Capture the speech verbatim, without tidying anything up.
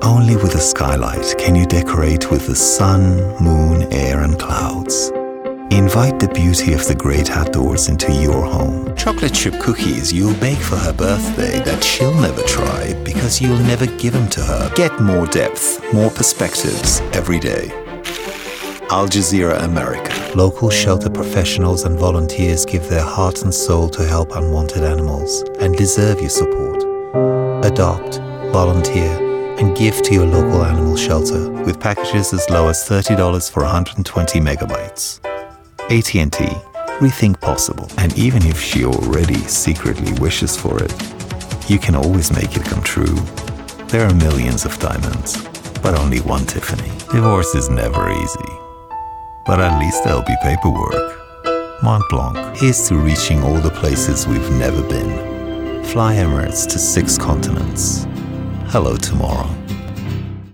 Only with a skylight can you decorate with the sun, moon, air, and clouds. Invite the beauty of the great outdoors into your home. Chocolate chip cookies you'll bake for her birthday that she'll never try because you'll never give them to her. Get more depth, more perspectives every day. Al Jazeera America. Local shelter professionals and volunteers give their heart and soul to help unwanted animals and deserve your support. Adopt, volunteer, and give to your local animal shelter with packages as low as thirty dollars for one hundred twenty megabytes. A T and T. Rethink possible. And even if she already secretly wishes for it, you can always make it come true. There are millions of diamonds, but only one Tiffany. Divorce is never easy, but at least there'll be paperwork. Mont Blanc. Here's to reaching all the places we've never been. Fly Emirates to six continents. Hello tomorrow.